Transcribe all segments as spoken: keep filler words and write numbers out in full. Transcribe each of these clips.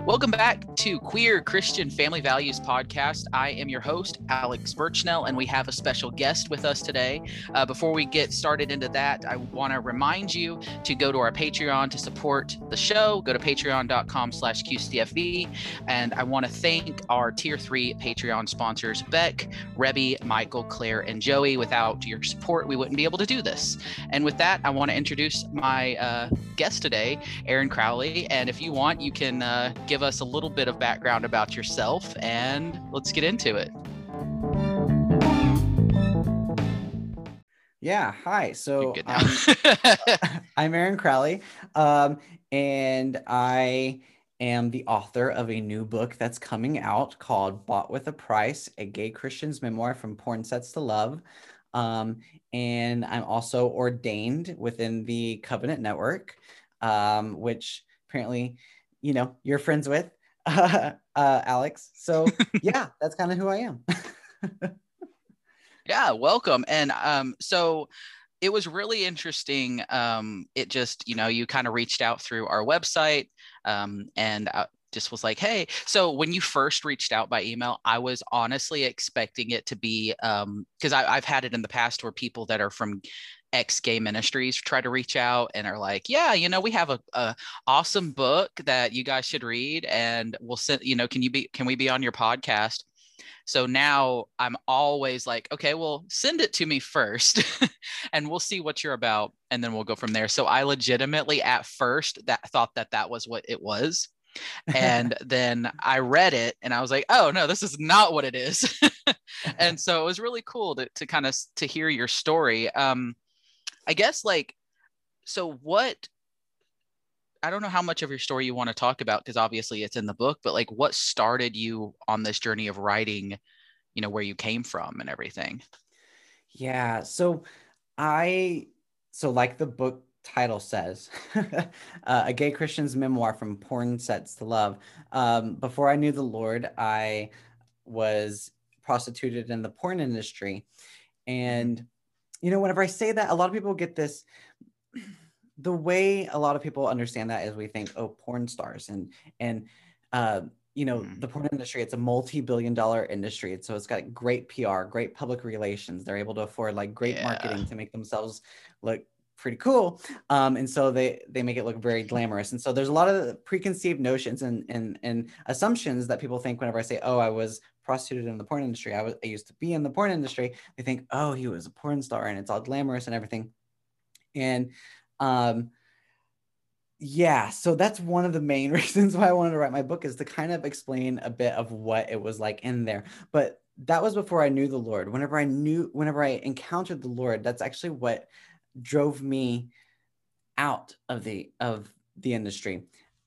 Welcome back to Queer Christian Family Values Podcast. I am your host, Alex Birchnell, and we have a special guest with us today. Uh, before we get started into that, I want to remind you to go to our Patreon to support the show. Go to patreon.com slash QCTFV. And I want to thank our Tier three Patreon sponsors, Beck, Rebby, Michael, Claire, and Joey. Without your support, we wouldn't be able to do this. And with that, I want to introduce my uh, guest today, Aaron Crowley. And if you want, you can uh, give us a little bit of background about yourself, and let's get into it. Yeah, hi. So um, I'm Aaron Crowley, um, and I am the author of a new book that's coming out called Bought with a Price, a gay Christian's memoir from porn sets to love. Um, and I'm also ordained within the Covenant Network, um, which apparently, you know, you're friends with, uh, uh, Alex. So yeah, that's kind of who I am. Yeah, welcome. And um, so it was really interesting. Um, it just, you know, you kind of reached out through our website um, and uh, just was like, hey, so when you first reached out by email, I was honestly expecting it to be, um, because I've had it in the past where people that are from ex-gay ministries try to reach out and are like, yeah, you know, we have a, a awesome book that you guys should read, and we'll send, you know, can you be, can we be on your podcast? So now I'm always like, okay, well, send it to me first and we'll see what you're about, and then we'll go from there. So I legitimately at first that thought that that was what it was. And then I read it and I was like, oh no, this is not what it is. And so it was really cool to, to kind of to hear your story. Um, I guess like, so what, I don't know how much of your story you want to talk about, because obviously it's in the book, but like what started you on this journey of writing, you know, where you came from and everything? Yeah. So I, so like the book title says, uh, a gay Christian's memoir from porn sets to love. Um, before I knew the Lord, I was prostituted in the porn industry. And, mm-hmm. you know, whenever I say that, a lot of people get this, the way a lot of people understand that is we think, oh, porn stars and, and, uh, you know, mm. the porn industry, it's a multi-billion dollar industry. So it's got great P R, great public relations. They're able to afford like great yeah. marketing to make themselves look pretty cool. Um, and so they, they make it look very glamorous. And so there's a lot of preconceived notions and, and, and assumptions that people think whenever I say, oh, I was prostituted in the porn industry. I was, I used to be in the porn industry. They think, oh, he was a porn star and it's all glamorous and everything. And, um, yeah, so that's one of the main reasons why I wanted to write my book, is to kind of explain a bit of what it was like in there. But that was before I knew the Lord. Whenever I knew, whenever I encountered the Lord, that's actually what drove me out of the of the industry.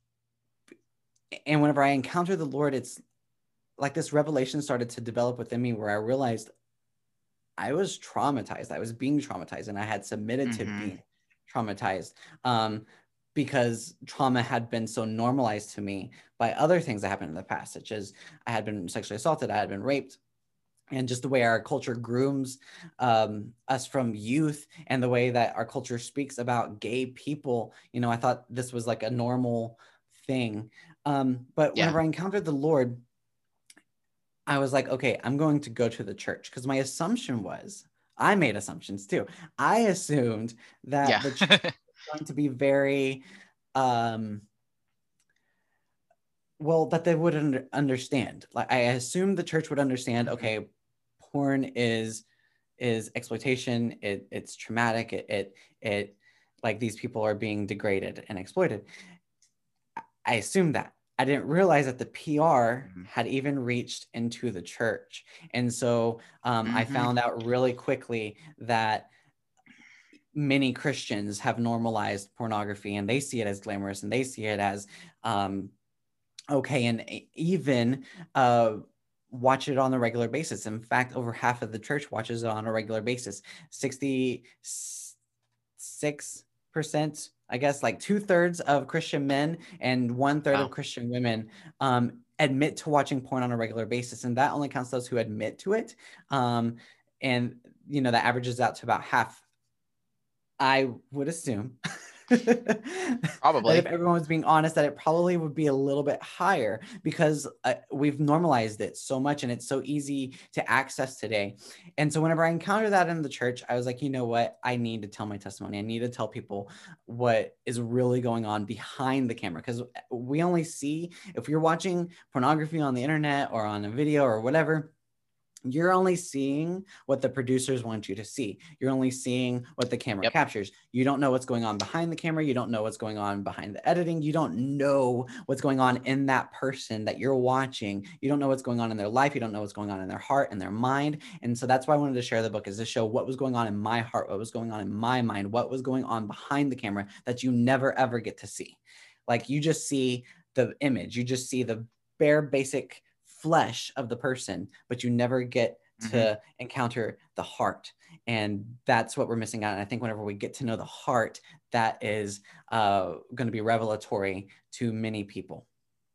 And whenever I encountered the Lord, it's like this revelation started to develop within me, where I realized I was traumatized. I was being traumatized, and I had submitted mm-hmm. to being traumatized. Um, because trauma had been so normalized to me by other things that happened in the past, such as I had been sexually assaulted, I had been raped, and just the way our culture grooms um, us from youth, and the way that our culture speaks about gay people. You know, I thought this was like a normal thing. Um, but yeah. whenever I encountered the Lord, I was like, okay, I'm going to go to the church, because my assumption was, I made assumptions too. I assumed that yeah. the church going to be very um well, that they wouldn't understand. Like, I assumed the church would understand, okay, porn is is exploitation, it it's traumatic, it it, it like these people are being degraded and exploited. I assumed that. I didn't realize that the P R mm-hmm. had even reached into the church. And so um, mm-hmm. I found out really quickly that many Christians have normalized pornography, and they see it as glamorous, and they see it as um, okay, and even uh, watch it on a regular basis. In fact, over half of the church watches it on a regular basis. sixty-six percent, I guess, like two thirds of Christian men and one third wow. of Christian women um, admit to watching porn on a regular basis. And that only counts those who admit to it. Um, and, you know, that averages out to about half. I would assume That if Probably. everyone was being honest, that it probably would be a little bit higher, because uh, we've normalized it so much and it's so easy to access today. And so whenever I encounter that in the church, I was like, you know what? I need to tell my testimony. I need to tell people what is really going on behind the camera, because we only see, if you're watching pornography on the internet or on a video or whatever, you're only seeing what the producers want you to see. You're only seeing what the camera Yep. captures. You don't know what's going on behind the camera. You don't know what's going on behind the editing. You don't know what's going on in that person that you're watching. You don't know what's going on in their life. You don't know what's going on in their heart and their mind. And so that's why I wanted to share the book, is to show what was going on in my heart, what was going on in my mind, what was going on behind the camera that you never ever get to see. Like, you just see the image, you just see the bare basic flesh of the person, but you never get to Mm-hmm. encounter the heart. And that's what we're missing out. And I think whenever we get to know the heart, that is uh, going to be revelatory to many people.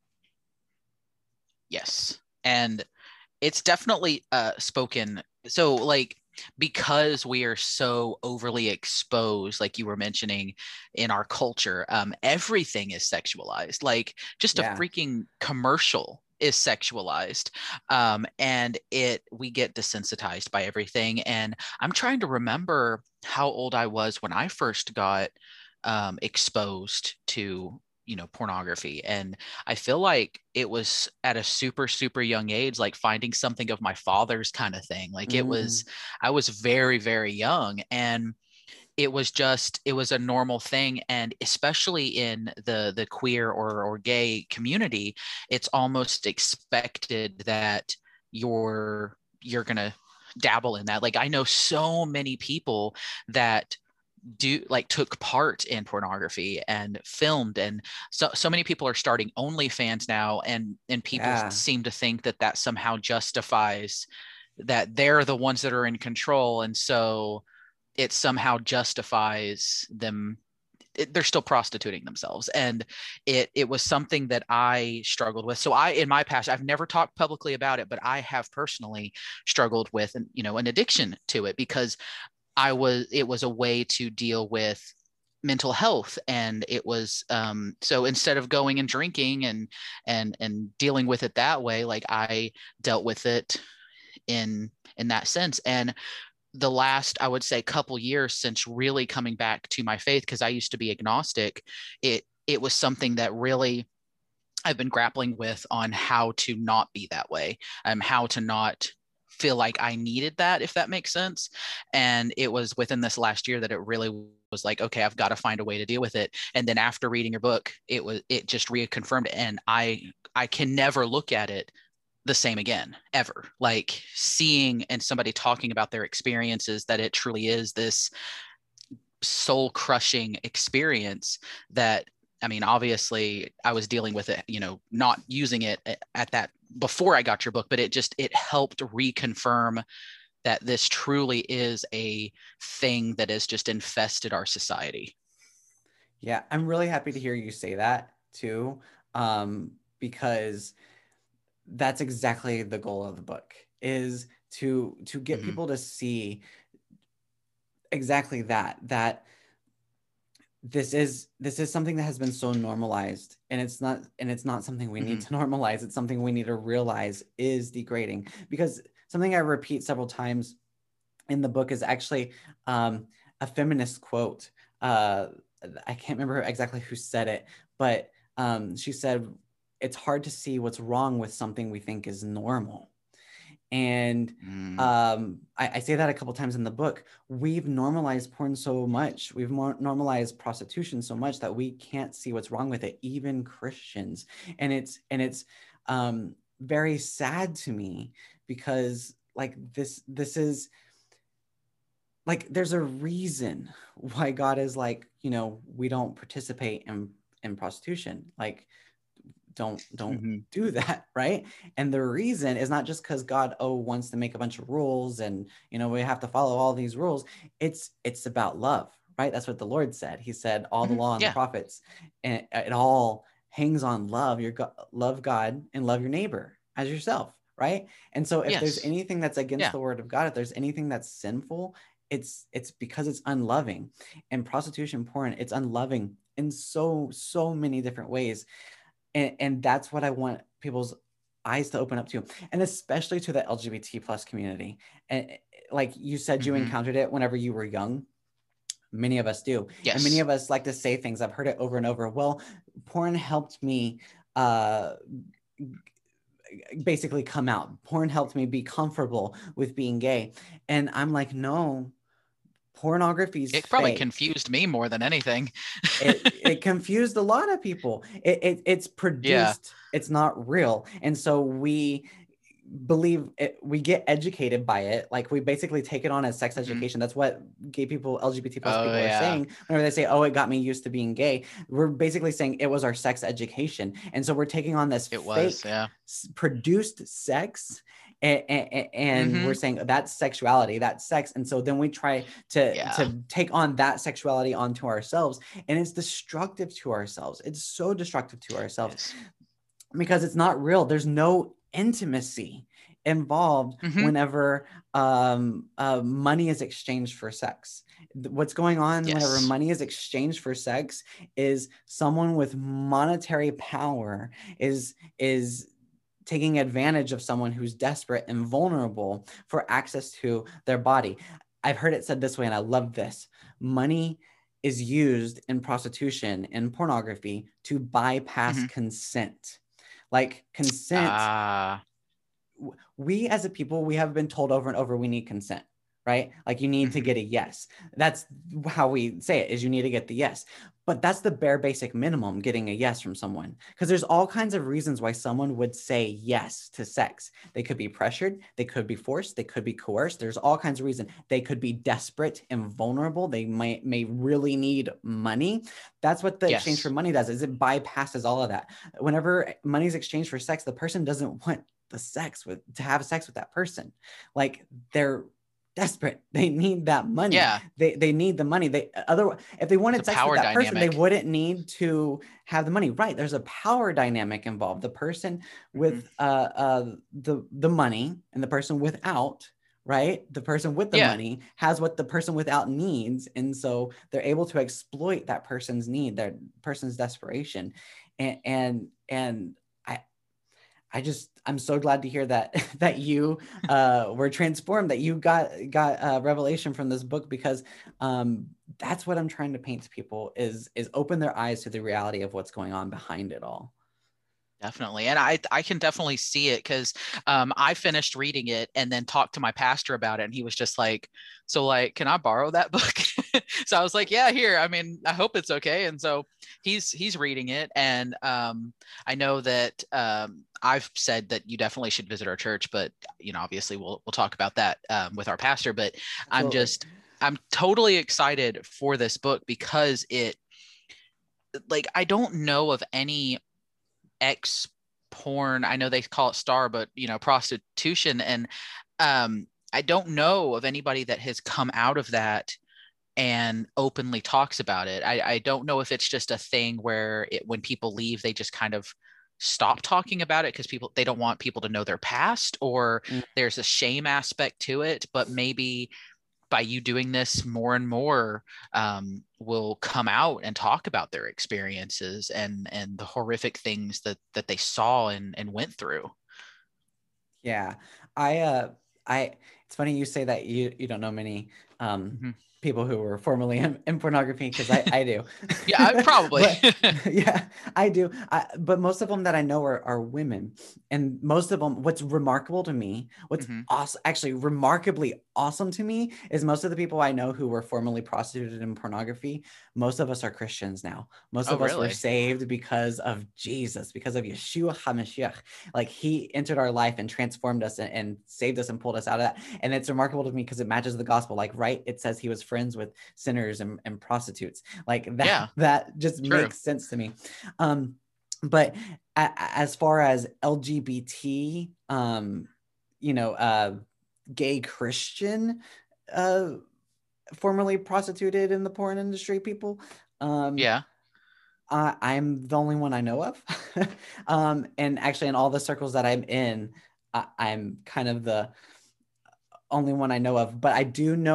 Yes. And it's definitely uh, spoken. So, like, because we are so overly exposed, like you were mentioning, in our culture, um, everything is sexualized. Like, just a Yeah. freaking commercial is sexualized, um, and it we get desensitized by everything. And I'm trying to remember how old I was when I first got um, exposed to, you know, pornography. And I feel like it was at a super, super young age, like finding something of my father's kind of thing. Like, it Mm. was, I was very, very young. And it was just, it was a normal thing. And especially in the the queer or or gay community, it's almost expected that you're you're gonna dabble in that. Like, I know so many people that do like took part in pornography and filmed, and so so many people are starting OnlyFans now, and and people Yeah. seem to think that that somehow justifies that they're the ones that are in control, and so it somehow justifies them. It, they're still prostituting themselves. And it it was something that I struggled with. So I, in my past, I've never talked publicly about it, but I have personally struggled with, and you know, an addiction to it, because I was it was a way to deal with mental health. And it was um so instead of going and drinking and and and dealing with it that way, like, I dealt with it in in that sense. And the last, I would say, couple years since really coming back to my faith, because I used to be agnostic, it it was something that really I've been grappling with, on how to not be that way, um, how to not feel like I needed that, if that makes sense. And it was within this last year that it really was like, okay, I've got to find a way to deal with it. And then after reading your book, it was it just reconfirmed, and I I can never look at it the same again, ever. Like, seeing and somebody talking about their experiences, that it truly is this soul crushing experience. That, I mean, obviously I was dealing with it, you know, not using it at that before I got your book, but it just, it helped reconfirm that this truly is a thing that has just infested our society. Yeah. I'm really happy to hear you say that too, um, because that's exactly the goal of the book, is to to get Mm-hmm. people to see exactly that that this is this is something that has been so normalized, and it's not and it's not something we need Mm-hmm. to normalize. It's something we need to realize is degrading, because something I repeat several times in the book is actually um, a feminist quote. uh, I can't remember exactly who said it, but um, she said, it's hard to see what's wrong with something we think is normal. And Mm-hmm. um, I, I say that a couple times in the book. We've normalized porn so much. We've more normalized prostitution so much that we can't see what's wrong with it, even Christians. And it's and it's um, very sad to me, because like this this is like, there's a reason why God is like, you know, we don't participate in in prostitution. Like, don't don't Mm-hmm. do that, right? And the reason is not just because God, oh, wants to make a bunch of rules and, you know, we have to follow all these rules. It's it's about love, right? That's what the Lord said. He said all the Mm-hmm. law and the Yeah. prophets, and it, it all hangs on love. Your go- love God and love your neighbor as yourself, right? And so if there's Yes. anything that's against Yeah. the word of God, if there's anything that's sinful, it's it's because it's unloving. And prostitution porn, it's unloving in so so many different ways. And, and that's what I want people's eyes to open up to, and especially to the L G B T plus community. And like you said, you Mm-hmm. encountered it whenever you were young. Many of us do. Yes. And many of us like to say things. I've heard it over and over. Well, porn helped me uh, basically come out. Porn helped me be comfortable with being gay. And I'm like, no, pornography is It probably fake. confused me more than anything. it, it confused a lot of people. It, it it's produced. Yeah. It's not real. And so we believe it, we get educated by it. Like we basically take it on as sex education. Mm-hmm. That's what gay people, L G B T plus oh, people yeah. are saying whenever they say, oh, it got me used to being gay. We're basically saying it was our sex education. And so we're taking on this it fake was, yeah. produced sex, and, and, and mm-hmm. we're saying that's sexuality, that's sex. And so then we try to, yeah. to take on that sexuality onto ourselves, and it's destructive to ourselves. It's so destructive to ourselves because it's not real. There's no intimacy involved mm-hmm. whenever um, uh, money is exchanged for sex. What's going on yes. whenever money is exchanged for sex is someone with monetary power is is taking advantage of someone who's desperate and vulnerable for access to their body. I've heard it said this way, and I love this. Money is used in prostitution and pornography to bypass mm-hmm. consent. Like consent, uh... we as a people, we have been told over and over, we need consent, right? Like you need mm-hmm. to get a yes. That's how we say it, is you need to get the yes. But that's the bare basic minimum, getting a yes from someone. Because there's all kinds of reasons why someone would say yes to sex. They could be pressured. They could be forced. They could be coerced. There's all kinds of reasons. They could be desperate and vulnerable. They might may really need money. That's what the yes. exchange for money does, is it bypasses all of that. Whenever money is exchanged for sex, the person doesn't want the sex with to have sex with that person. Like they're desperate. They need that money. Yeah. They they need the money. They otherwise, if they wanted sex with that dynamic. person, they wouldn't need to have the money. Right. There's a power dynamic involved. The person with mm-hmm. uh uh the the money and the person without, right? The person with the yeah. money has what the person without needs. And so they're able to exploit that person's need, their person's desperation. And and and I I just, I'm so glad to hear that, that you uh, were transformed, that you got, got a revelation from this book, because um, that's what I'm trying to paint to people is, is open their eyes to the reality of what's going on behind it all. Definitely. And I, I can definitely see it, because um, I finished reading it and then talked to my pastor about it. And he was just like, so like, can I borrow that book? So I was like, yeah, here. I mean, I hope it's okay. And so he's, he's reading it. And um, I know that um, I've said that you definitely should visit our church, but, you know, obviously we'll, we'll talk about that um, with our pastor, but I'm Absolutely. just, I'm totally excited for this book, because it, like, I don't know of any ex porn, I know they call it star, but you know, prostitution. And um, I don't know of anybody that has come out of that and openly talks about it. I, I don't know if it's just a thing where it, when people leave, they just kind of stop talking about it because people, they don't want people to know their past, or mm. there's a shame aspect to it. But maybe by you doing this, more and more um, will come out and talk about their experiences and and the horrific things that that they saw and, and went through. Yeah, I uh, I. It's funny you say that you you don't know many um, mm-hmm. people who were formerly in, in pornography, because I, I do. Yeah, I probably. But, yeah, I do. I, but most of them that I know are, are women. And most of them, what's remarkable to me, what's mm-hmm. awesome, actually remarkably awesome to me, is most of the people I know who were formerly prostituted in pornography, most of us are Christians now. Most oh, of us really? were saved because of Jesus, because of Yeshua HaMashiach. Like he entered our life and transformed us and, and saved us and pulled us out of that. And it's remarkable to me because it matches the gospel. Like, right, it says he was friends with sinners and, and prostitutes. Like that, yeah, that just true. makes sense to me. Um, but a, as far as L G B T, um, you know, uh, gay Christian, uh, formerly prostituted in the porn industry people, um, yeah, uh, I'm the only one I know of. um, and actually in all the circles that I'm in, I, I'm kind of the only one I know of, but I do know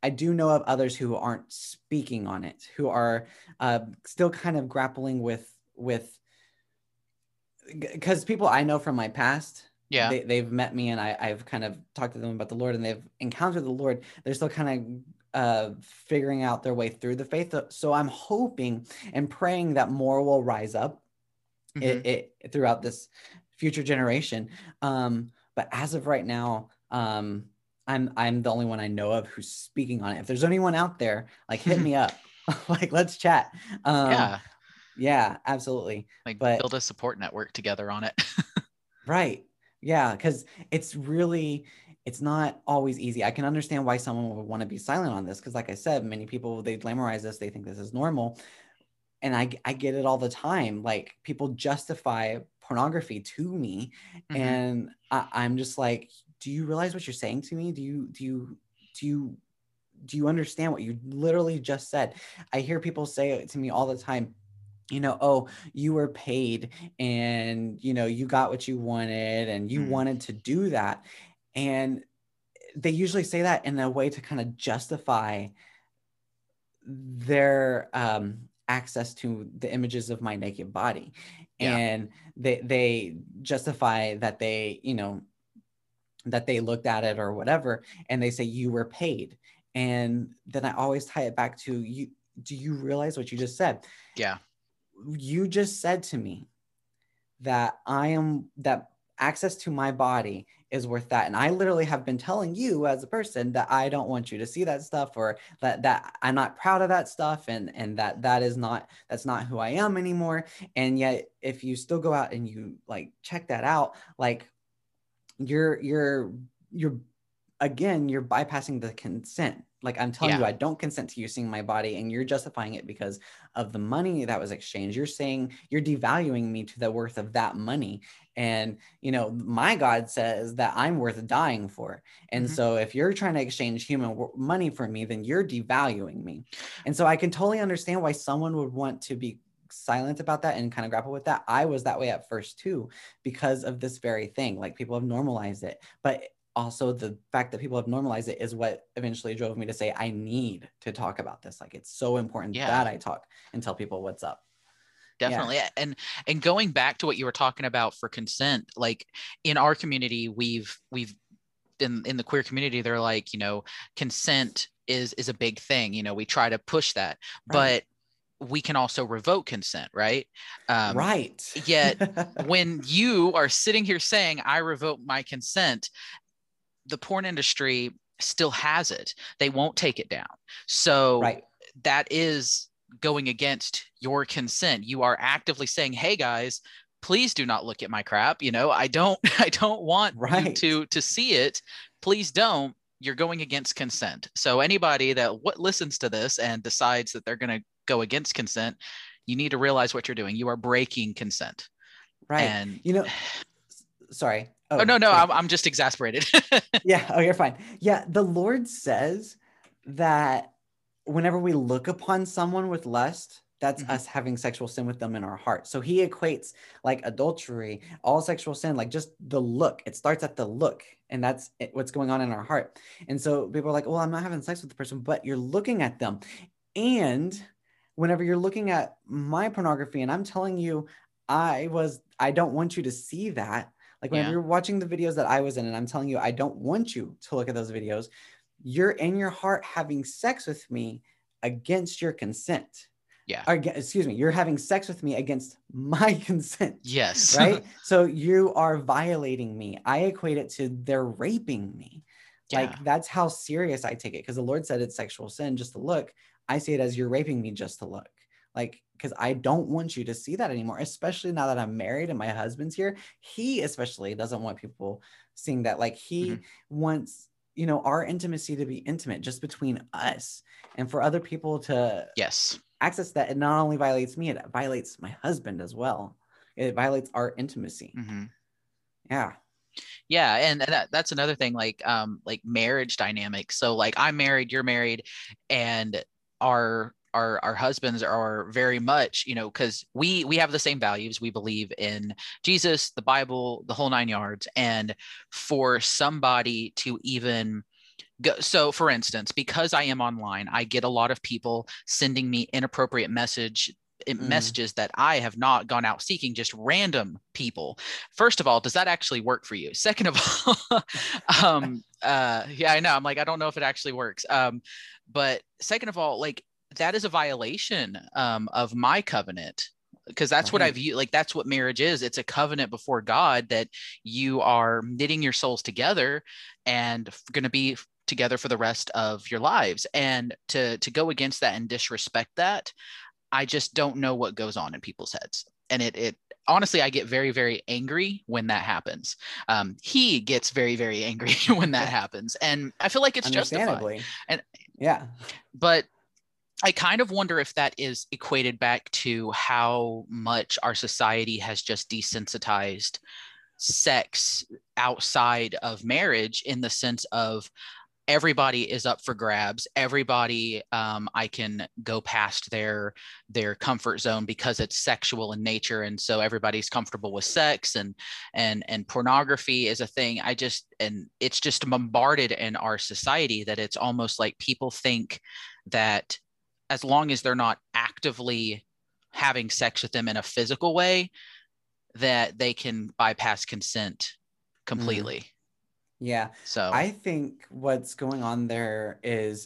I do know of others who aren't speaking on it, who are uh, still kind of grappling with with because people I know from my past, Yeah. they, they've met me and I, I've kind of talked to them about the Lord and they've encountered the Lord. They're still kind of uh, figuring out their way through the faith. So I'm hoping and praying that more will rise up Mm-hmm. it, it throughout this future generation. Um, but as of right now, um, I'm I'm the only one I know of who's speaking on it. If there's anyone out there, like hit me up, like let's chat. Um, Yeah. yeah, absolutely. Like But build a support network together on it. right, yeah, because it's really it's not always easy. I can understand why someone would want to be silent on this because, like I said, many people they glamorize this, they think this is normal, and I I get it all the time. Like people justify pornography to me, Mm-hmm. and I, I'm just like, do you realize what you're saying to me? Do you do you do you do you understand what you literally just said? I hear people say it to me all the time. You know, oh, you were paid and you know you got what you wanted and you Mm. wanted to do that, and they usually say that in a way to kind of justify their um, access to the images of my naked body, Yeah. and they they justify that they you know that they looked at it or whatever, and they say you were paid, and then I always tie it back to you. Do you realize what you just said? Yeah. You just said to me that I am that access to my body is worth that. And I literally have been telling you as a person that I don't want you to see that stuff or that that I'm not proud of that stuff and and that that is not that's not who I am anymore. And yet if you still go out and you like check that out, like you're you're you're again, you're bypassing the consent. Like I'm telling you, Yeah. I don't consent to you seeing my body, and you're justifying it because of the money that was exchanged. You're saying you're devaluing me to the worth of that money. And, you know, my God says that I'm worth dying for. And Mm-hmm. so if you're trying to exchange human w- money for me, then you're devaluing me. And so I can totally understand why someone would want to be silent about that and kind of grapple with that. I was that way at first too, because of this very thing. Like people have normalized it. But also the fact that people have normalized it is what eventually drove me to say I need to talk about this. Like it's so important Yeah. that I talk and tell people what's up. Yeah. Definitely. And and going back to what you were talking about for consent, like in our community, we've we've in in the queer community, they're like, you know, consent is is a big thing. You know, we try to push that, Right. but we can also revoke consent, right? Um, Right. yet when you are sitting here saying I revoke my consent, the porn industry still has it. They won't take it down. So Right. that is going against your consent. You are actively saying, "Hey guys, please do not look at my crap. You know, I don't I don't want you Right. to to see it. Please don't." You're going against consent. So anybody that what listens to this and decides that they're going to go against consent, you need to realize what you're doing. You are breaking consent. Right. And You know, sorry. oh Oh, no, no, okay. I'm I'm just exasperated. Yeah. Oh, you're fine. Yeah. The Lord says that whenever we look upon someone with lust, that's Mhm. us having sexual sin with them in our heart. So he equates like adultery, all sexual sin, like just the look. It starts at the look, and that's it, what's going on in our heart. And so people are like, well, I'm not having sex with the person, but you're looking at them. And whenever you're looking at my pornography, and I'm telling you, I was, I don't want you to see that. Like whenever Yeah. you're watching the videos that I was in, and I'm telling you, I don't want you to look at those videos, you're in your heart having sex with me against your consent. Yeah. Or, excuse me, you're having sex with me against my consent, Yes. right? So you are violating me. I equate it to they're raping me. Yeah. Like that's how serious I take it because the Lord said it's sexual sin just to look. I see it as you're raping me just to look. Like, because I don't want you to see that anymore, especially now that I'm married and my husband's here. He especially doesn't want people seeing that. Like, Hmm. he wants, you know, our intimacy to be intimate just between us and for other people to Yes. access that. It not only violates me, it violates my husband as well. It violates our intimacy. Hmm. Yeah. Yeah, and that, that's another thing, like um, like marriage dynamics. So like I'm married, you're married, and our our our husbands are very much, you know, because we we have the same values. We believe in Jesus, the Bible, the whole nine yards. And for somebody to even go, so for instance, because I am online, I get a lot of people sending me inappropriate message Mm. messages that I have not gone out seeking, just random people. First of all, does that actually work for you? Second of all, um, uh, yeah, I know. I'm like, I don't know if it actually works. Um, but second of all, like that is a violation um, of my covenant, because that's what I Right. view. Like that's what marriage is. It's a covenant before God that you are knitting your souls together and going to be together for the rest of your lives. And to to go against that and disrespect that, I just don't know what goes on in people's heads. And it, it honestly, I get very, very angry when that happens. Um, he gets very, very angry when that happens. And I feel like it's justified. Understandably. And, Yeah. but I kind of wonder if that is equated back to how much our society has just desensitized sex outside of marriage, in the sense of everybody is up for grabs. Everybody, um, I can go past their their comfort zone because it's sexual in nature, and so everybody's comfortable with sex, and and and pornography is a thing. I just and it's just bombarded in our society that it's almost like people think that as long as they're not actively having sex with them in a physical way, that they can bypass consent Mm. completely. Yeah. So, I think what's going on there is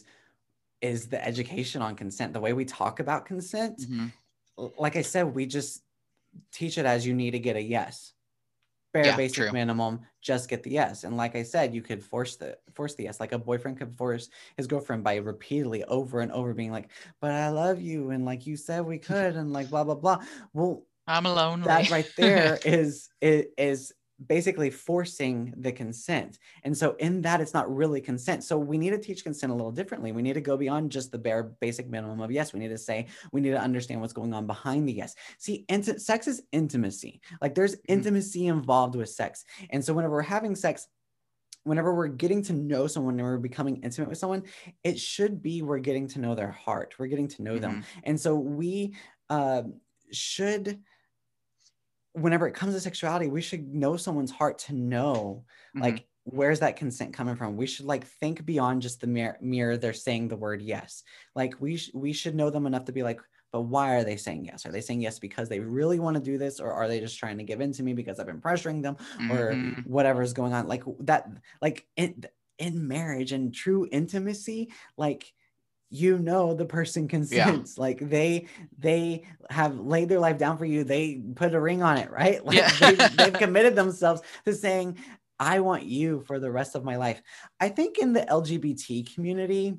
is the education on consent, the way we talk about consent. mhm. Like I said, we just teach it as you need to get a yes. Bare Yeah, basic true. minimum, just get the yes. And like I said, you could force the force the yes. Like a boyfriend could force his girlfriend by repeatedly over and over being like, but I love you, and like you said we could, and like blah blah blah. Well, I'm lonely. that right there is is, is basically forcing the consent. And so in that, it's not really consent. So we need to teach consent a little differently. We need to go beyond just the bare basic minimum of yes. We need to say, we need to understand what's going on behind the yes. See, int- sex is intimacy. Like there's intimacy involved with sex. And so whenever we're having sex, whenever we're getting to know someone and we're becoming intimate with someone, it should be we're getting to know their heart. We're getting to know them. Mm-hmm. And so we uh, should, whenever it comes to sexuality, we should know someone's heart to know, Mm-hmm. like, where's that consent coming from? We should like think beyond just the mere, mere they're saying the word yes. Like we sh- we should know them enough to be like, but why are they saying yes? Are they saying yes because they really want to do this, or are they just trying to give in to me because I've been pressuring them, or Mm-hmm. whatever's going on? Like that, like in in marriage and true intimacy, like, you know, the person Yeah. consents, like they they have laid their life down for you, they put a ring on it, right? Yeah. Like they've they've committed themselves to saying, I want you for the rest of my life. I think in the L G B T community,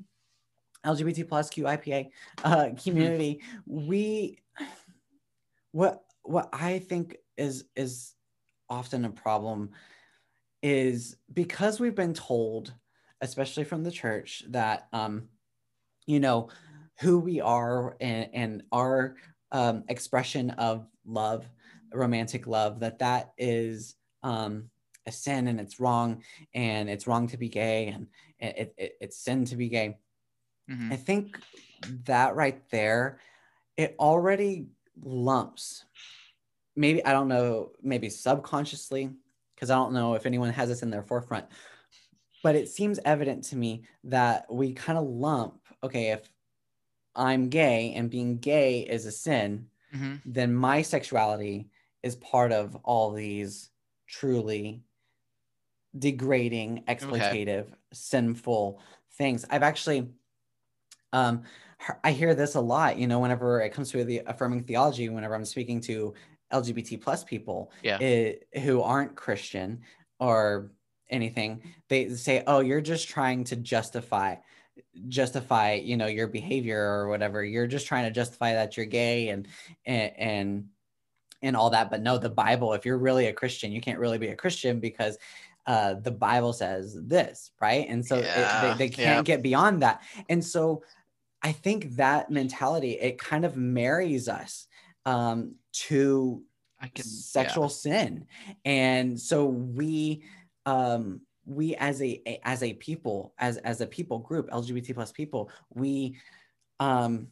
L G B T plus Q I P A uh, Mm-hmm. community, we what what I think is is often a problem is because we've been told, especially from the church, that um you know, who we are, and, and our um, expression of love, romantic love, that that is um, a sin, and it's wrong, and it's wrong to be gay, and it, it, it's sin to be gay. Mm-hmm. I think that right there, it already lumps, maybe, I don't know, maybe subconsciously, because I don't know if anyone has this in their forefront, but it seems evident to me that we kind of lump, okay, if I'm gay and being gay is a sin, Mm-hmm. then my sexuality is part of all these truly degrading, Okay. exploitative, sinful things. I've actually, um, I hear this a lot, you know, whenever it comes to the affirming theology, whenever I'm speaking to L G B T plus people Yeah. it, who aren't Christian or anything, they say, oh, you're just trying to justify justify you know your behavior or whatever, you're just trying to justify that you're gay and and and, and all that. But no, the Bible, if you're really a Christian, you can't really be a Christian because uh the Bible says this, right? And so it, they, Yeah. they Yeah. can't get beyond that. And so I think that mentality, it kind of marries us um to I can. Yeah. sexual sin. And so we um we as a, a as a people, as as a people group, L G B T plus people, we um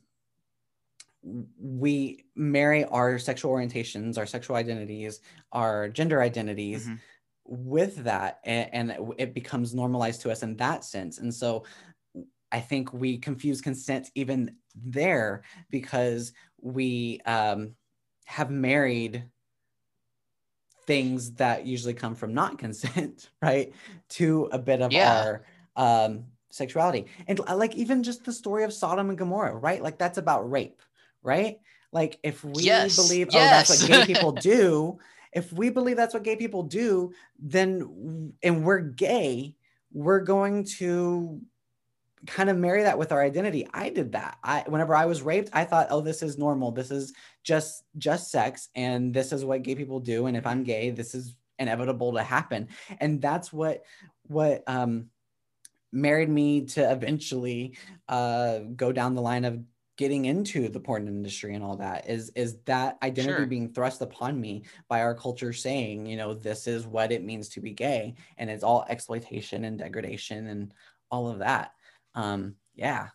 we marry our sexual orientations, our sexual identities, our gender identities Mm-hmm. with that, and, and it becomes normalized to us in that sense. And so I think we confuse consent even there, because we um, have married things that usually come from not consent, right, to a bit of Yeah. our um, sexuality. And like even just the story of Sodom and Gomorrah, right? Like that's about rape, right? Like if we Yes. believe, oh, that's what Yes. gay people do, if we believe that's what gay people do, then, and we're gay, we're going to kind of marry that with our identity. I did that. I whenever I was raped, I thought, oh, this is normal. This is just just sex, and this is what gay people do. And if I'm gay, this is inevitable to happen. And that's what what um, married me to eventually uh, go down the line of getting into the porn industry and all that, is is that identity Sure. being thrust upon me by our culture saying, you know, this is what it means to be gay, and it's all exploitation and degradation and all of that. Um, yeah.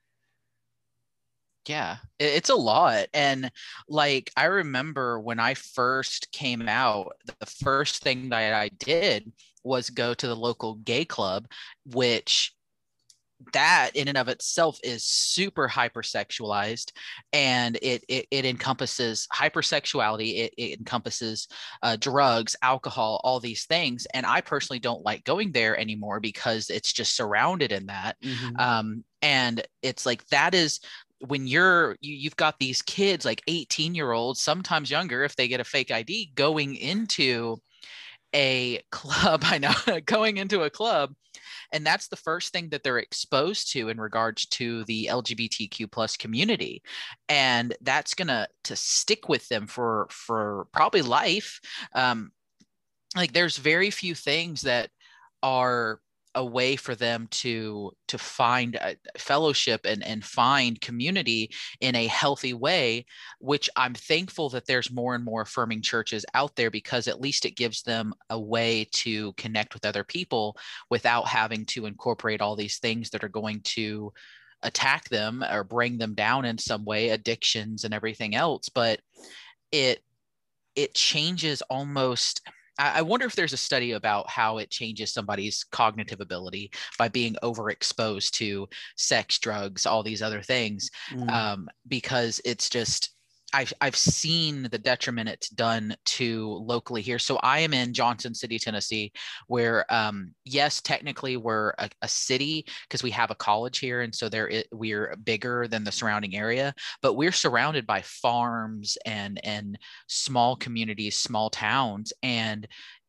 Yeah, it- it's a lot. And like, I remember when I first came out, the first thing that I did was go to the local gay club, which that in and of itself is super hypersexualized, and it it, it encompasses hypersexuality, it, it encompasses uh, drugs, alcohol, all these things. And I personally don't like going there anymore because it's just surrounded in that. Mm-hmm. Um, and it's like that is when you're you, you've got these kids like eighteen year olds, sometimes younger if they get a fake I D, going into a club. I know, going into a club, and that's the first thing that they're exposed to in regards to the L G B T Q plus community, and that's gonna to stick with them for for probably life. Um, like there's very few things that are a way for them to to find a fellowship and and find community in a healthy way, which I'm thankful that there's more and more affirming churches out there, because at least it gives them a way to connect with other people without having to incorporate all these things that are going to attack them or bring them down in some way, addictions and everything else. But it it changes almost. I wonder if there's a study about how it changes somebody's cognitive ability by being overexposed to sex, drugs, all these other things, Mm. um, because it's just I've I've seen the detriment it's done to locally here. So I am in Johnson City, Tennessee, where um, yes, technically we're a, a city because we have a college here, and so there we're bigger than the surrounding area, but we're surrounded by farms and and small communities, small towns, and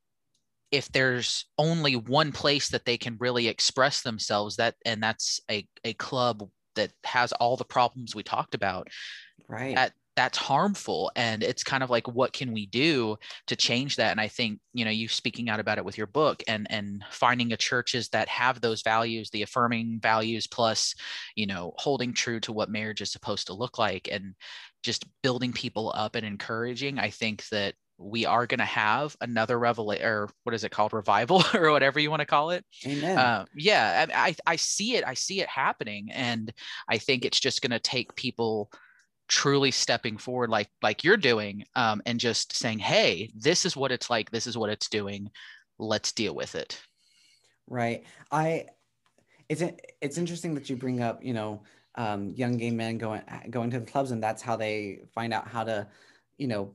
if there's only one place that they can really express themselves, that and that's a, a club that has all the problems we talked about, Right. that that's harmful. And it's kind of like, what can we do to change that? And I think, you know, you speaking out about it with your book, and and finding a churches that have those values, the affirming values, plus, you know, holding true to what marriage is supposed to look like, and just building people up and encouraging. I think that we are going to have another revelation, or what is it called, revival, or whatever you want to call it. Amen. Uh, yeah, I, I I see it. I see it happening, and I think it's just going to take people truly stepping forward, like like you're doing, um, and just saying, "Hey, this is what it's like. This is what it's doing. Let's deal with it." Right. I it's it's interesting that you bring up, you know, um, young gay men going going to the clubs, and that's how they find out how to, you know,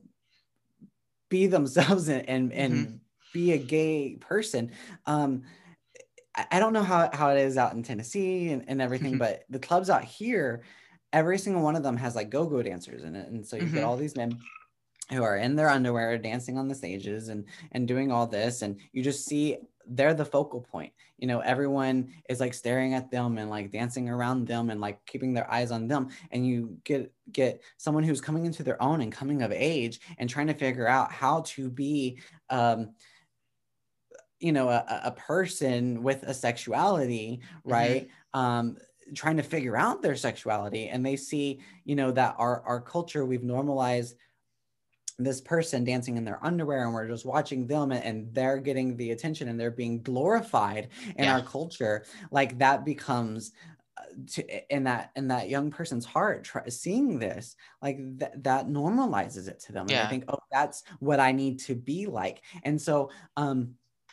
be themselves and and, Mm-hmm. and be a gay person. Um, I, I don't know how, how it is out in Tennessee and, and everything, but the clubs out here, every single one of them has like go-go dancers in it. And so you get Mm-hmm. all these men who are in their underwear dancing on the stages and and doing all this, and you just see they're the focal point. You know, everyone is like staring at them and like dancing around them and like keeping their eyes on them, and you get get someone who's coming into their own and coming of age and trying to figure out how to be um you know a, a person with a sexuality, Mm-hmm. right? um trying to figure out their sexuality, and they see, you know, that our our culture, we've normalized this person dancing in their underwear, and we're just watching them, and, and they're getting the attention and they're being glorified in Yeah. our culture. Like that becomes uh, to, in that in that young person's heart, try, seeing this, like th- that normalizes it to them, and they Yeah. think, oh, that's what I need to be like. And so um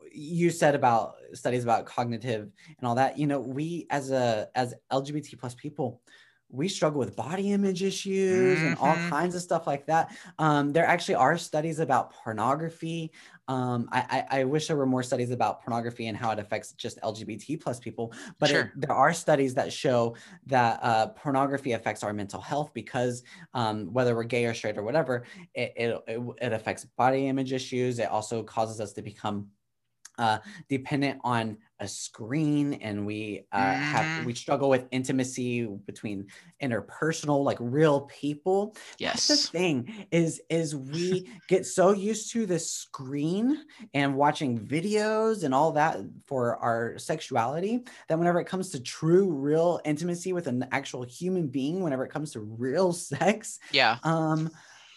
you said about studies about cognitive and all that, you know, we as a as L G B T plus people, we struggle with body image issues and all Mm-hmm. kinds of stuff like that. Um, there actually are studies about pornography. Um, I, I, I wish there were more studies about pornography and how it affects just L G B T plus people, but it, Sure. there are studies that show that uh, pornography affects our mental health because um, whether we're gay or straight or whatever, it, it, it, it affects body image issues. It also causes us to become uh, dependent on a screen, and we uh, have Mm-hmm. we struggle with intimacy between interpersonal, like real people. That's the Yes. thing is is we get so used to the screen and watching videos and all that for our sexuality that whenever it comes to true, real intimacy with an actual human being, whenever it comes to real sex, Yeah. um,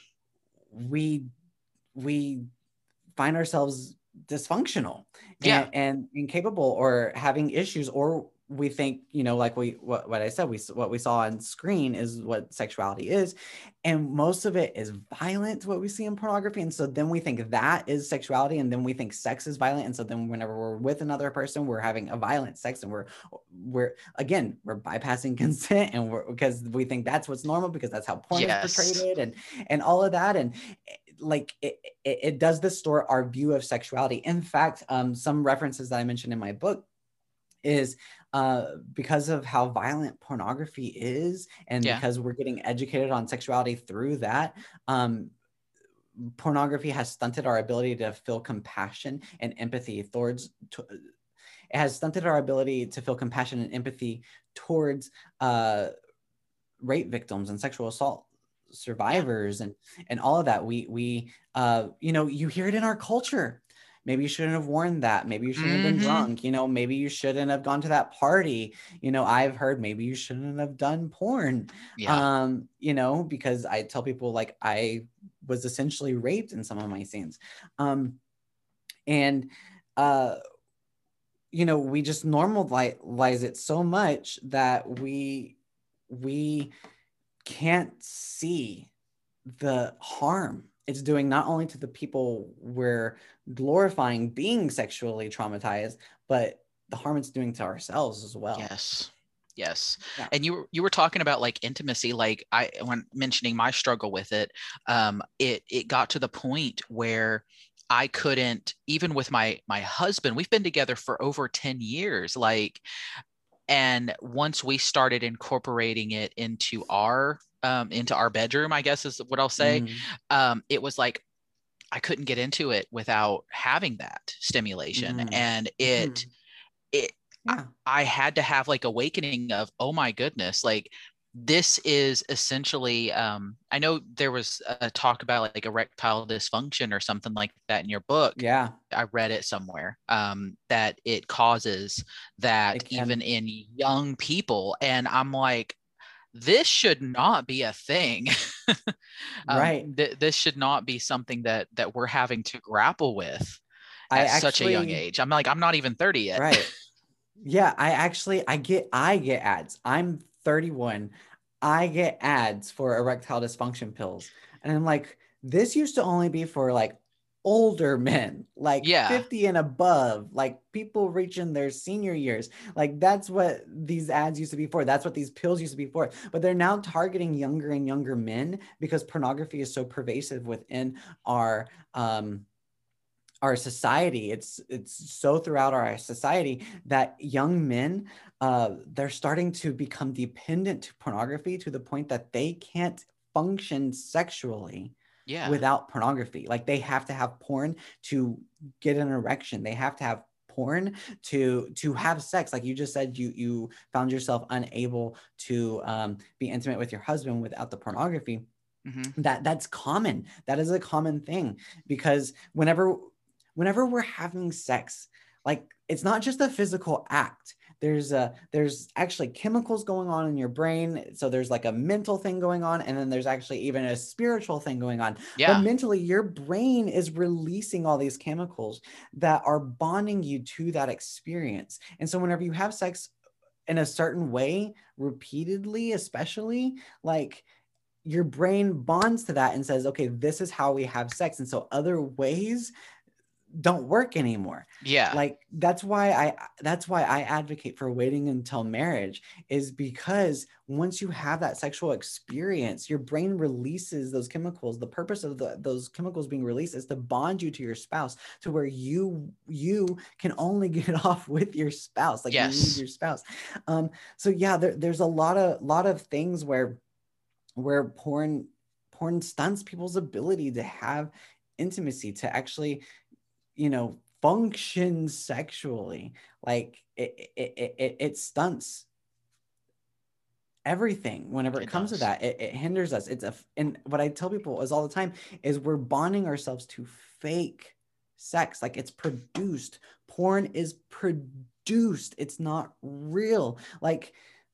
we we find ourselves dysfunctional Yeah. and, and incapable or having issues, or we think, you know, like we what, what I said, we what we saw on screen is what sexuality is, and most of it is violent, what we see in pornography, and so then we think that is sexuality, and then we think sex is violent, and so then whenever we're with another person, we're having a violent sex, and we're we're again we're bypassing consent, and we're because we think that's what's normal because that's how porn is portrayed, Yes. and and all of that, and like it, it, it does distort our view of sexuality. In fact, um, some references that I mentioned in my book is uh, because of how violent pornography is, and Yeah. because we're getting educated on sexuality through that, um, pornography has stunted our ability to feel compassion and empathy towards. To, it has stunted our ability to feel compassion and empathy towards uh, rape victims and sexual assault Yeah. survivors and and all of that. We we uh you know, you hear it in our culture. Maybe you shouldn't have worn that. Maybe you shouldn't have been Mm-hmm. drunk. You know, maybe you shouldn't have gone to that party. You know, I've heard maybe you shouldn't have done porn. Yeah. Um, you know, because I tell people like I was essentially raped in some of my scenes. Um, and uh you know, we just normalize it so much that we we can't see the harm it's doing not only to the people we're glorifying being sexually traumatized, but the harm it's doing to ourselves as well. Yes. Yes. Yeah. And you were you were talking about like intimacy, like I when mentioning my struggle with it, um, it it got to the point where I couldn't, even with my my husband, we've been together for over ten years, like, and once we started incorporating it into our um into our bedroom, I guess is what I'll say, Mm-hmm. um, it was like I couldn't get into it without having that stimulation. And Mm-hmm. it it I, Yeah. I had to have like awakening of, oh my goodness, like this is essentially um I know there was a talk about like erectile dysfunction or something like that in your book. Yeah. I read it somewhere, um that it causes that It even can. in young people, and I'm like, this should not be a thing. um Right. th- this should not be something that that we're having to grapple with I at such a young actually, age. I'm like, I'm not even thirty yet. right. Yeah, I actually I get I get ads. I'm thirty-one. I get ads for erectile dysfunction pills. And I'm like, this used to only be for like older men, like Yeah. fifty and above, like people reaching their senior years. Like that's what these ads used to be for. That's what these pills used to be for. But they're now targeting younger and younger men because pornography is so pervasive within our um our society. It's it's so throughout our society that young men, uh, they're starting to become dependent to pornography to the point that they can't function sexually Yeah. without pornography. Like they have to have porn to get an erection. They have to have porn to to have sex. Like you just said, you you found yourself unable to um, be intimate with your husband without the pornography. Mm-hmm. That that's common. That is a common thing because whenever whenever we're having sex, like it's not just a physical act. There's a there's actually chemicals going on in your brain. So there's like a mental thing going on, and then there's actually even a spiritual thing going on. But Yeah. mentally, your brain is releasing all these chemicals that are bonding you to that experience. And so whenever you have sex in a certain way, repeatedly, especially, like your brain bonds to that and says, okay, this is how we have sex. And so other ways don't work anymore. Yeah. Like that's why I that's why I advocate for waiting until marriage, is because once you have that sexual experience, your brain releases those chemicals. The purpose of the, those chemicals being released is to bond you to your spouse, to where you you can only get off with your spouse. Like Yes. you need your spouse. Um, so yeah, there, there's a lot of lot of things where where porn porn stunts people's ability to have intimacy, to actually, you know, function sexually. Like it, it, it, it stunts everything whenever it, It comes to does. that. It, it hinders us. It's a, and what I tell people is all the time is we're bonding ourselves to fake sex. Like it's produced. Porn is produced. It's not real. Like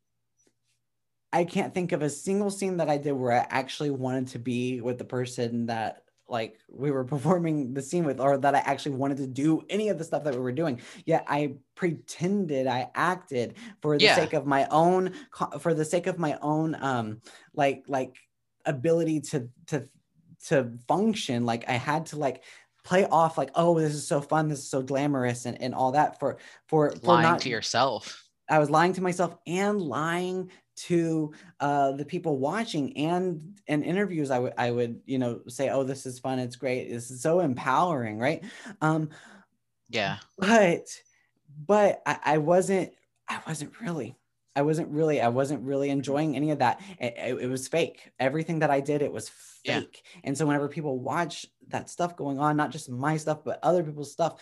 I can't think of a single scene that I did where I actually wanted to be with the person that like we were performing the scene with, or that I actually wanted to do any of the stuff that we were doing. Yet I pretended, I acted for the Yeah. sake of my own, for the sake of my own, um, like, like ability to, to, to function. Like I had to like play off like, oh, this is so fun. This is so glamorous and, and all that for, for, for Lying not to yourself. I was lying to myself and lying to uh, the people watching. And in interviews, I would, I would, you know, say, oh, this is fun. It's great. This is so empowering. Right. Um, yeah. But, but I, I wasn't, I wasn't really, I wasn't really, I wasn't really enjoying any of that. It, it, it was fake. Everything that I did, it was fake. Yeah. And so whenever people watch that stuff going on, not just my stuff, but other people's stuff,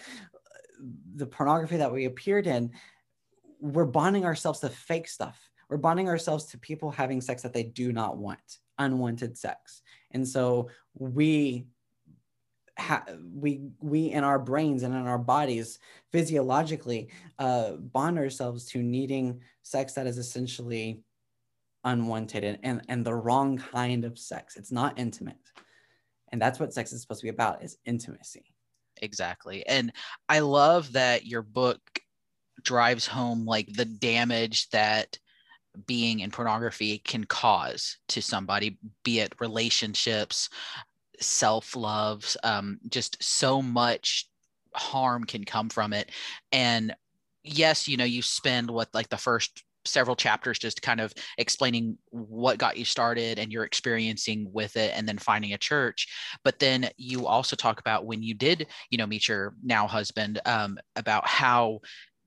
the pornography that we appeared in, we're bonding ourselves to fake stuff. We're bonding ourselves to people having sex that they do not want, unwanted sex. And so we ha- we we in our brains and in our bodies physiologically uh, bond ourselves to needing sex that is essentially unwanted and, and, and the wrong kind of sex. It's not intimate. And that's what sex is supposed to be about, is intimacy. Exactly. And I love that your book drives home like the damage that being in pornography can cause to somebody, be it relationships, self-love, um, just so much harm can come from it. And yes, you know, you spend what like the first several chapters just kind of explaining what got you started and your experiencing with it and then finding a church. But then you also talk about when you did, you know, meet your now husband, um, about how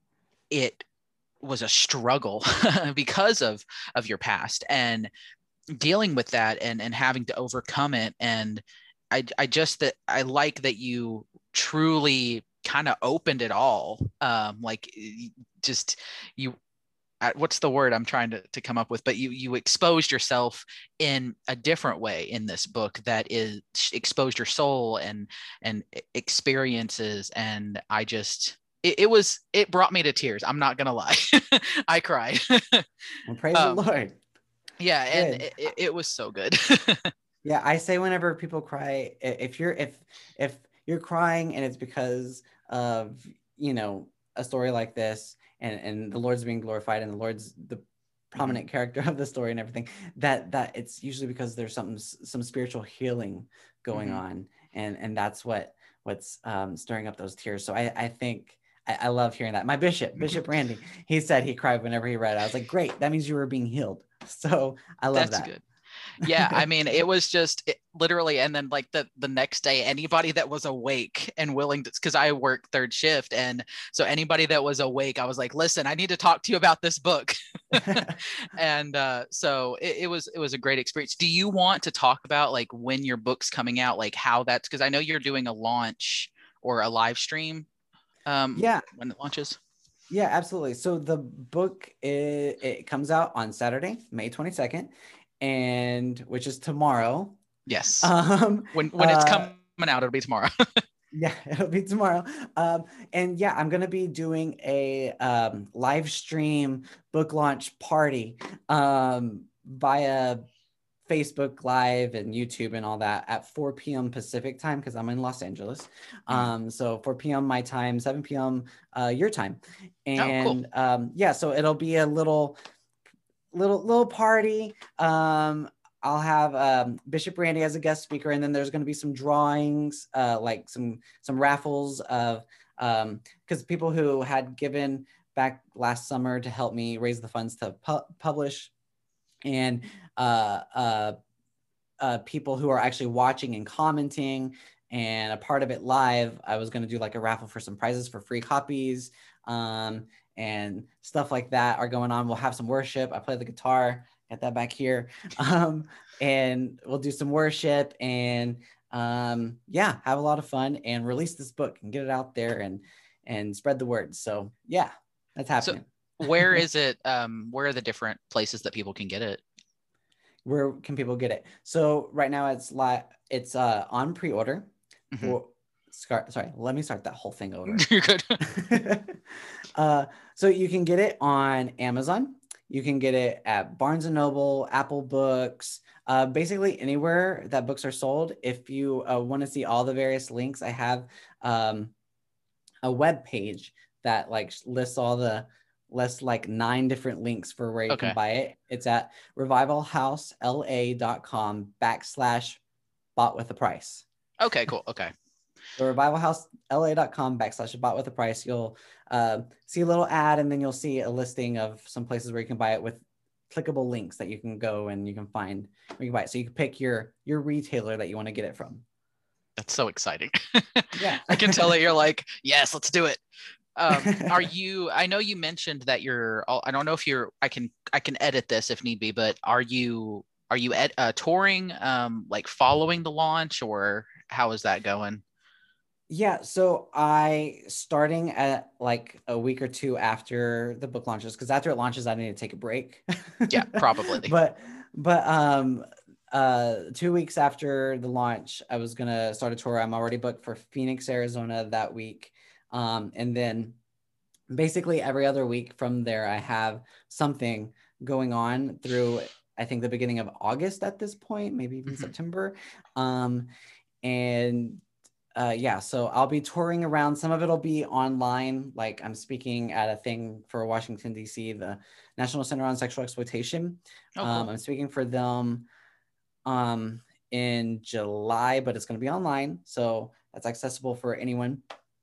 it was a struggle because of of your past and dealing with that and and having to overcome it. And I I just that I like that you truly kind of opened it all. Um, like just you what's the word I'm trying to, to come up with, but you you exposed yourself in a different way in this book that is exposed your soul and and experiences. And I just it, it was it brought me to tears. I'm not gonna lie. I cried. Well, praise um, the Lord. Yeah, and it, it was so good. Yeah, I say whenever people cry, if you're if if you're crying and it's because of, you know, a story like this, and and the Lord's being glorified and the Lord's the prominent mm-hmm. character of the story and everything, that that it's usually because there's something, some spiritual healing going mm-hmm. on, and and that's what what's um, stirring up those tears. So I I think I, I love hearing that. My bishop, Bishop Randy, he said he cried whenever he read it. I was like, great, that means you were being healed. So I love that's that. Good. Yeah, I mean, it was just it, literally, and then like the the next day, anybody that was awake and willing to, because I work third shift, and so anybody that was awake, I was like, listen, I need to talk to you about this book. And uh, so it, it was it was a great experience. Do you want to talk about like when your book's coming out, like how that's, because I know you're doing a launch or a live stream um, yeah, when it launches? Yeah, absolutely. So the book, it, it comes out on Saturday, May twenty-second, and which is tomorrow. Yes. Um, when when it's uh, coming out, it'll be tomorrow. Yeah, it'll be tomorrow. Um, and yeah, I'm going to be doing a um, live stream book launch party um, via Facebook Live and YouTube and all that at four p.m. Pacific time, because I'm in Los Angeles. Um, so four p.m. my time, seven p.m. Uh, your time. And oh, cool. um, yeah, so it'll be a little, little, little party. Um, I'll have um, Bishop Randy as a guest speaker, and then there's going to be some drawings, uh, like some some raffles of um, because people who had given back last summer to help me raise the funds to pu- publish, and uh, uh, uh, people who are actually watching and commenting and a part of it live. I was going to do like a raffle for some prizes for free copies, um, and stuff like that are going on. We'll have some worship. I play the guitar, get that back here. Um, and we'll do some worship and um, yeah, have a lot of fun and release this book and get it out there and and spread the word. So yeah, that's So happening. where is it? Um, where are the different places that people can get it? Where can people get it? So right now it's like it's uh, on pre-order Mm-hmm. for. Sorry, let me start that whole thing over. You're good. uh, so you can get it on Amazon. You can get it at Barnes and Noble, Apple Books, uh, basically anywhere that books are sold. If you uh, want to see all the various links, I have um, a web page that like lists all the lists like nine different links for where you Okay. can buy it. It's at revivalhousela.com backslash bought with a price. Okay, cool. Okay. So revivalhousela.com backslash bought with a price. You'll uh, see a little ad, and then you'll see a listing of some places where you can buy it with clickable links that you can go and you can find where you can buy it. So you can pick your your retailer that you want to get it from. That's so exciting. Yeah. I can tell that you're like, yes, let's do it. Um, are you, I know you mentioned that you're, I don't know if you're, I can, I can edit this if need be, but are you, are you ed, uh, touring, um, like following the launch, or how is that going? Yeah, so I starting at like a week or two after the book launches, because after it launches, I need to take a break. Yeah, probably. But but um uh two weeks after the launch, I was gonna start a tour. I'm already booked for Phoenix, Arizona that week. Um, and then basically every other week from there, I have something going on through I think the beginning of August at this point, maybe even Mm-hmm. September. Um, and uh, yeah, so I'll be touring around. Some of it'll be online. Like I'm speaking at a thing for Washington, D C, the National Center on Sexual Exploitation. Oh, Um, cool. I'm speaking for them um, in July, but it's going to be online. So that's accessible for anyone.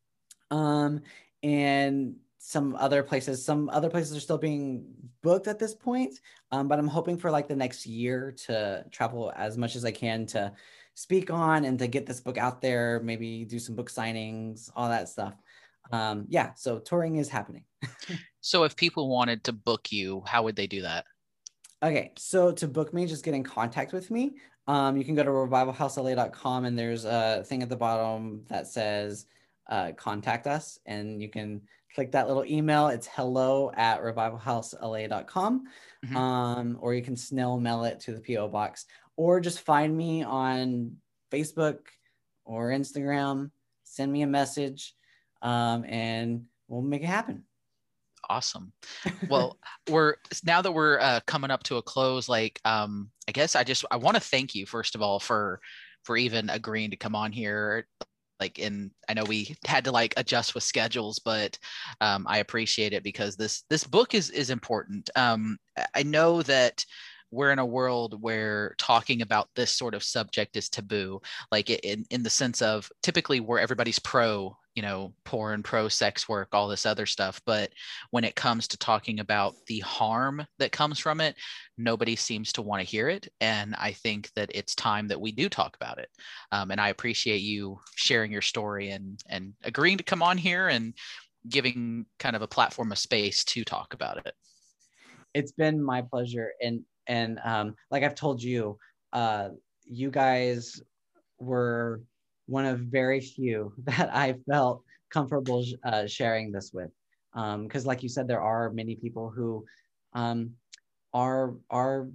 Um, and some other places, some other places are still being booked at this point. Um, but I'm hoping for like the next year to travel as much as I can to speak on and to get this book out there, maybe do some book signings, all that stuff. Um, yeah, so touring is happening. So if people wanted to book you, how would they do that? Okay, so to book me, just get in contact with me. Um, you can go to revival house L A dot com, and there's a thing at the bottom that says uh, contact us, and you can click that little email. It's hello at revival house L A dot com, Mm-hmm. um, or you can snail mail it to the P O box, or just find me on Facebook or Instagram, send me a message, um, and we'll make it happen. Awesome. Well, we're now that we're uh, coming up to a close, like um, I guess I just I want to thank you first of all for for even agreeing to come on here. Like, in I know we had to like adjust with schedules, but um, I appreciate it because this this book is is important. Um, I know that we're in a world where talking about this sort of subject is taboo, like in in the sense of typically where everybody's pro, you know, porn, pro sex work, all this other stuff. But when it comes to talking about the harm that comes from it, nobody seems to want to hear it. And I think that it's time that we do talk about it. Um, and I appreciate you sharing your story and and agreeing to come on here and giving kind of a platform of space to talk about it. It's been my pleasure. And and um, like I've told you, uh, you guys were one of very few that I felt comfortable uh, sharing this with. Because, um, like you said, there are many people who um, are are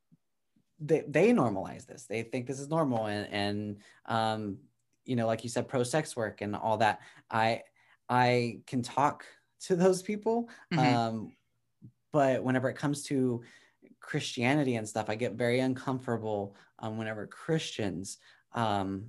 they, they normalize this. They think this is normal, and and um, you know, like you said, pro sex work and all that. I I can talk to those people, Mm-hmm. um, but whenever it comes to Christianity and stuff, I get very uncomfortable um, whenever Christians um,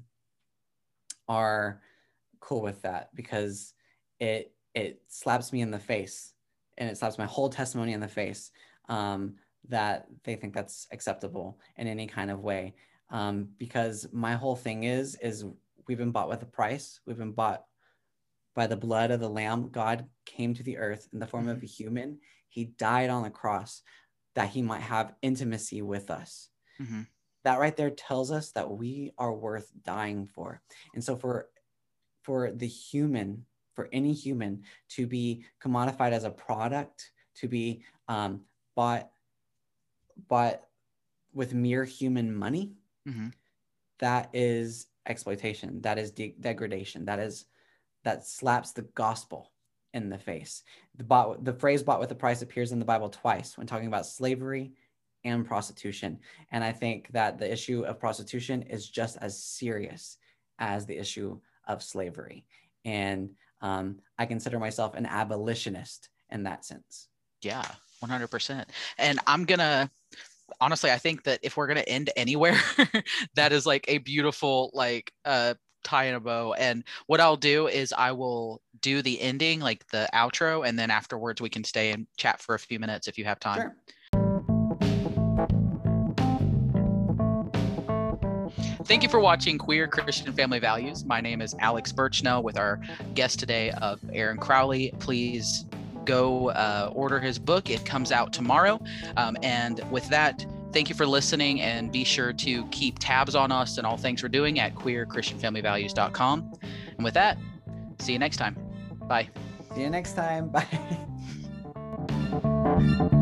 are cool with that, because it it slaps me in the face, and it slaps my whole testimony in the face, um, that they think that's acceptable in any kind of way. Um, because my whole thing is, is we've been bought with a price. We've been bought by the blood of the Lamb. God came to the earth in the form mm-hmm. of a human. He died on the cross that he might have intimacy with us. Mm-hmm. That right there tells us that we are worth dying for. And so for, for the human, for any human to be commodified as a product, to be um, bought, bought with mere human money, mm-hmm. that is exploitation. That is de- degradation. That is, that slaps the gospel in the face. The, bought, the phrase bought with a price appears in the Bible twice when talking about slavery and prostitution. And I think that the issue of prostitution is just as serious as the issue of slavery. And um, I consider myself an abolitionist in that sense. Yeah, one hundred percent. And I'm going to, honestly, I think that if we're going to end anywhere, that is like a beautiful, like, uh, tie in a bow. And what I'll do is I will do the ending, like the outro, and then afterwards we can stay and chat for a few minutes if you have time. Sure. Thank you for watching Queer Christian Family Values. My name is Alex Birchnell with our guest today of Aaron Crowley. Please go uh, order his book. It comes out tomorrow. Um, and with that, thank you for listening, and be sure to keep tabs on us and all things we're doing at queer christian family values dot com. And with that, see you next time. Bye. See you next time. Bye.